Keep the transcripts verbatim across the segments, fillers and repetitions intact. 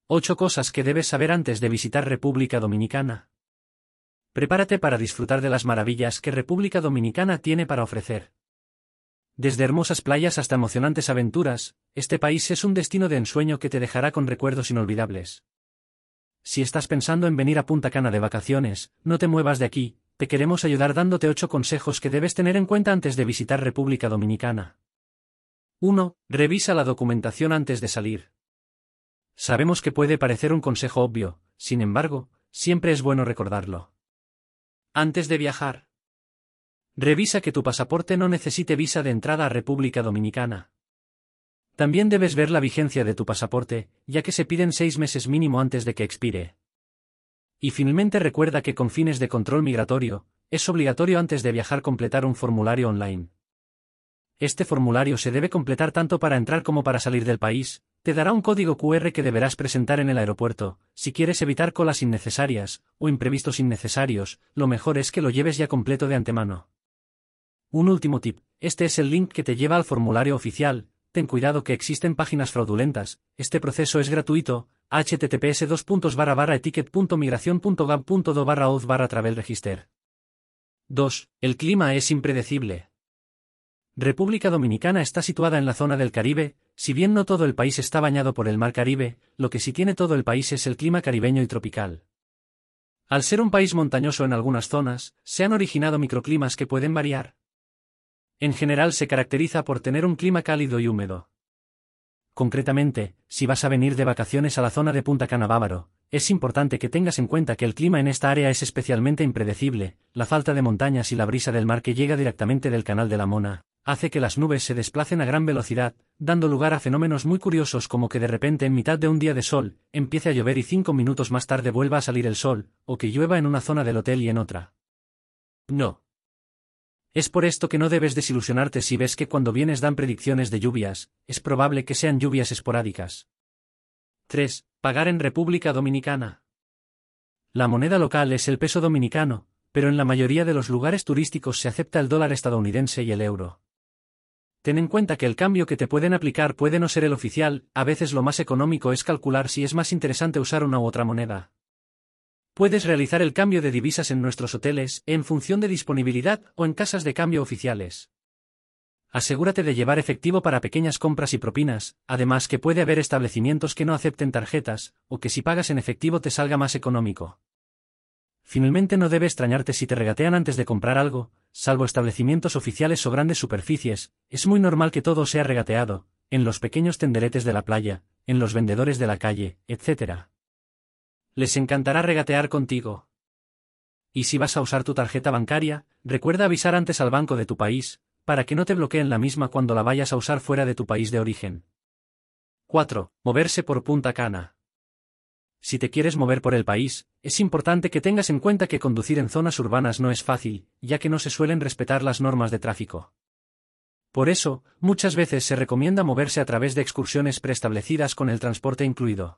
ocho cosas que debes saber antes de visitar República Dominicana. Prepárate para disfrutar de las maravillas que República Dominicana tiene para ofrecer. Desde hermosas playas hasta emocionantes aventuras, este país es un destino de ensueño que te dejará con recuerdos inolvidables. Si estás pensando en venir a Punta Cana de vacaciones, no te muevas de aquí, te queremos ayudar dándote ocho consejos que debes tener en cuenta antes de visitar República Dominicana. uno. Revisa la documentación antes de salir. Sabemos que puede parecer un consejo obvio, sin embargo, siempre es bueno recordarlo. Antes de viajar, revisa que tu pasaporte no necesite visa de entrada a República Dominicana. También debes ver la vigencia de tu pasaporte, ya que se piden seis meses mínimo antes de que expire. Y finalmente recuerda que con fines de control migratorio, es obligatorio antes de viajar completar un formulario online. Este formulario se debe completar tanto para entrar como para salir del país, te dará un código cu erre que deberás presentar en el aeropuerto. Si quieres evitar colas innecesarias, o imprevistos innecesarios, lo mejor es que lo lleves ya completo de antemano. Un último tip, este es el link que te lleva al formulario oficial. Ten cuidado que existen páginas fraudulentas, este proceso es gratuito, https dos puntos barra barra etiquet punto migración punto gov punto do barra oz barra travel register. dos. El clima es impredecible. República Dominicana está situada en la zona del Caribe, si bien no todo el país está bañado por el Mar Caribe, lo que sí tiene todo el país es el clima caribeño y tropical. Al ser un país montañoso en algunas zonas, se han originado microclimas que pueden variar. En general se caracteriza por tener un clima cálido y húmedo. Concretamente, si vas a venir de vacaciones a la zona de Punta Cana Bávaro, es importante que tengas en cuenta que el clima en esta área es especialmente impredecible, la falta de montañas y la brisa del mar que llega directamente del Canal de la Mona, hace que las nubes se desplacen a gran velocidad, dando lugar a fenómenos muy curiosos como que de repente en mitad de un día de sol, empiece a llover y cinco minutos más tarde vuelva a salir el sol, o que llueva en una zona del hotel y en otra. No. Es por esto que no debes desilusionarte si ves que cuando vienes dan predicciones de lluvias, es probable que sean lluvias esporádicas. tres. Pagar en República Dominicana. La moneda local es el peso dominicano, pero en la mayoría de los lugares turísticos se acepta el dólar estadounidense y el euro. Ten en cuenta que el cambio que te pueden aplicar puede no ser el oficial, a veces lo más económico es calcular si es más interesante usar una u otra moneda. Puedes realizar el cambio de divisas en nuestros hoteles, en función de disponibilidad o en casas de cambio oficiales. Asegúrate de llevar efectivo para pequeñas compras y propinas, además que puede haber establecimientos que no acepten tarjetas, o que si pagas en efectivo te salga más económico. Finalmente no debe extrañarte si te regatean antes de comprar algo, salvo establecimientos oficiales o grandes superficies, es muy normal que todo sea regateado, en los pequeños tenderetes de la playa, en los vendedores de la calle, etcétera. Les encantará regatear contigo. Y si vas a usar tu tarjeta bancaria, recuerda avisar antes al banco de tu país, para que no te bloqueen la misma cuando la vayas a usar fuera de tu país de origen. cuatro. Moverse por Punta Cana. Si te quieres mover por el país, es importante que tengas en cuenta que conducir en zonas urbanas no es fácil, ya que no se suelen respetar las normas de tráfico. Por eso, muchas veces se recomienda moverse a través de excursiones preestablecidas con el transporte incluido.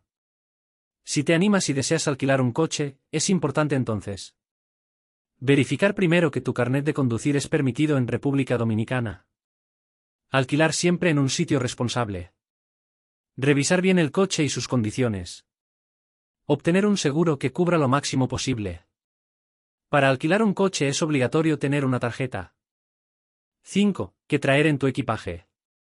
Si te animas y deseas alquilar un coche, es importante entonces verificar primero que tu carnet de conducir es permitido en República Dominicana. Alquilar siempre en un sitio responsable. Revisar bien el coche y sus condiciones. Obtener un seguro que cubra lo máximo posible. Para alquilar un coche es obligatorio tener una tarjeta. cinco. ¿Qué traer en tu equipaje?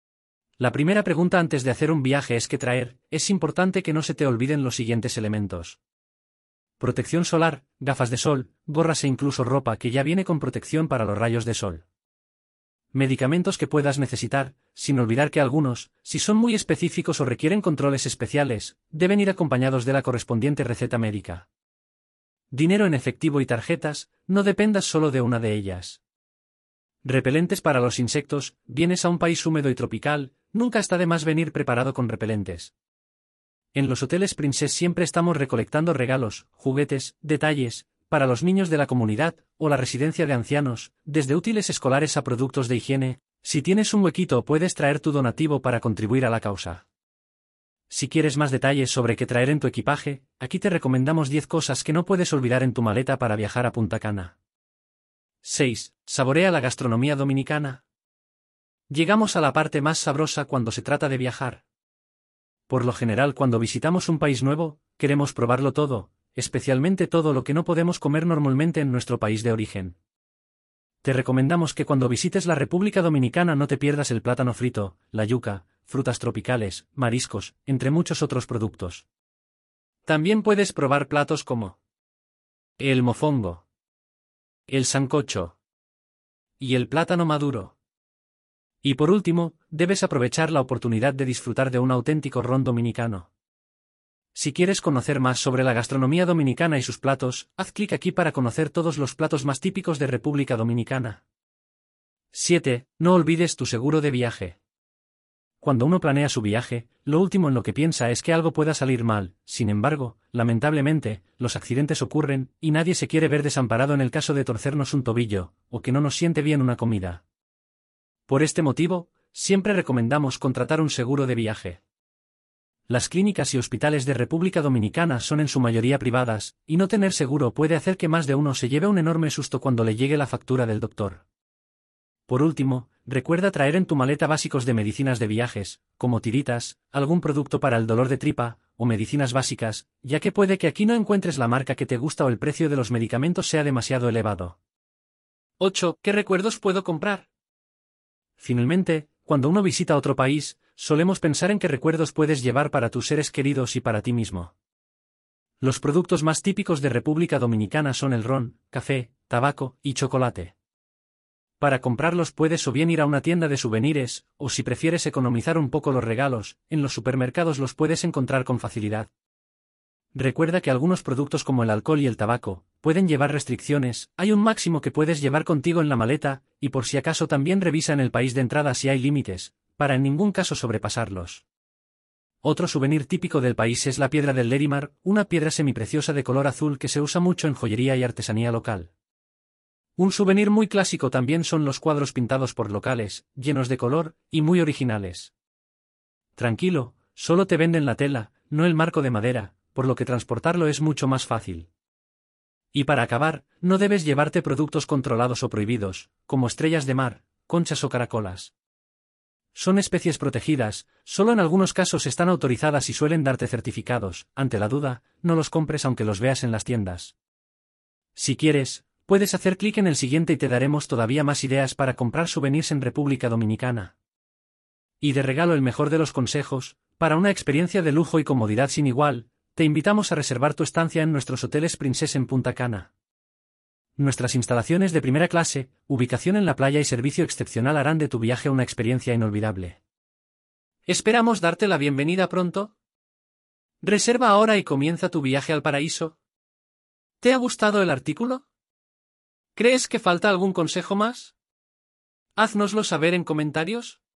La primera pregunta antes de hacer un viaje es ¿qué traer? Es importante que no se te olviden los siguientes elementos. Protección solar, gafas de sol, gorras e incluso ropa que ya viene con protección para los rayos de sol. Medicamentos que puedas necesitar, sin olvidar que algunos, si son muy específicos o requieren controles especiales, deben ir acompañados de la correspondiente receta médica. Dinero en efectivo y tarjetas, no dependas solo de una de ellas. Repelentes para los insectos, vienes a un país húmedo y tropical, nunca está de más venir preparado con repelentes. En los hoteles Princess siempre estamos recolectando regalos, juguetes, detalles, para los niños de la comunidad, o la residencia de ancianos, desde útiles escolares a productos de higiene. Si tienes un huequito puedes traer tu donativo para contribuir a la causa. Si quieres más detalles sobre qué traer en tu equipaje, aquí te recomendamos diez cosas que no puedes olvidar en tu maleta para viajar a Punta Cana. seis. Saborea la gastronomía dominicana. Llegamos a la parte más sabrosa cuando se trata de viajar. Por lo general, cuando visitamos un país nuevo, queremos probarlo todo, especialmente todo lo que no podemos comer normalmente en nuestro país de origen. Te recomendamos que cuando visites la República Dominicana no te pierdas el plátano frito, la yuca, frutas tropicales, mariscos, entre muchos otros productos. También puedes probar platos como el mofongo, el sancocho y el plátano maduro. Y por último, debes aprovechar la oportunidad de disfrutar de un auténtico ron dominicano. Si quieres conocer más sobre la gastronomía dominicana y sus platos, haz clic aquí para conocer todos los platos más típicos de República Dominicana. siete. No olvides tu seguro de viaje. Cuando uno planea su viaje, lo último en lo que piensa es que algo pueda salir mal. Sin embargo, lamentablemente, los accidentes ocurren, y nadie se quiere ver desamparado en el caso de torcernos un tobillo, o que no nos siente bien una comida. Por este motivo, siempre recomendamos contratar un seguro de viaje. Las clínicas y hospitales de República Dominicana son en su mayoría privadas, y no tener seguro puede hacer que más de uno se lleve un enorme susto cuando le llegue la factura del doctor. Por último, recuerda traer en tu maleta básicos de medicinas de viajes, como tiritas, algún producto para el dolor de tripa, o medicinas básicas, ya que puede que aquí no encuentres la marca que te gusta o el precio de los medicamentos sea demasiado elevado. ocho. ¿Qué recuerdos puedo comprar? Finalmente, cuando uno visita otro país, solemos pensar en qué recuerdos puedes llevar para tus seres queridos y para ti mismo. Los productos más típicos de República Dominicana son el ron, café, tabaco y chocolate. Para comprarlos puedes o bien ir a una tienda de souvenirs, o si prefieres economizar un poco los regalos, en los supermercados los puedes encontrar con facilidad. Recuerda que algunos productos como el alcohol y el tabaco pueden llevar restricciones, hay un máximo que puedes llevar contigo en la maleta, y por si acaso también revisa en el país de entrada si hay límites, para en ningún caso sobrepasarlos. Otro souvenir típico del país es la piedra del Lerimar, una piedra semipreciosa de color azul que se usa mucho en joyería y artesanía local. Un souvenir muy clásico también son los cuadros pintados por locales, llenos de color, y muy originales. Tranquilo, solo te venden la tela, no el marco de madera, por lo que transportarlo es mucho más fácil. Y para acabar, no debes llevarte productos controlados o prohibidos, como estrellas de mar, conchas o caracolas. Son especies protegidas, solo en algunos casos están autorizadas y suelen darte certificados. Ante la duda, no los compres aunque los veas en las tiendas. Si quieres, puedes hacer clic en el siguiente y te daremos todavía más ideas para comprar souvenirs en República Dominicana. Y de regalo el mejor de los consejos, para una experiencia de lujo y comodidad sin igual, te invitamos a reservar tu estancia en nuestros hoteles Princess en Punta Cana. Nuestras instalaciones de primera clase, ubicación en la playa y servicio excepcional harán de tu viaje una experiencia inolvidable. Esperamos darte la bienvenida pronto. Reserva ahora y comienza tu viaje al paraíso. ¿Te ha gustado el artículo? ¿Crees que falta algún consejo más? Háznoslo saber en comentarios.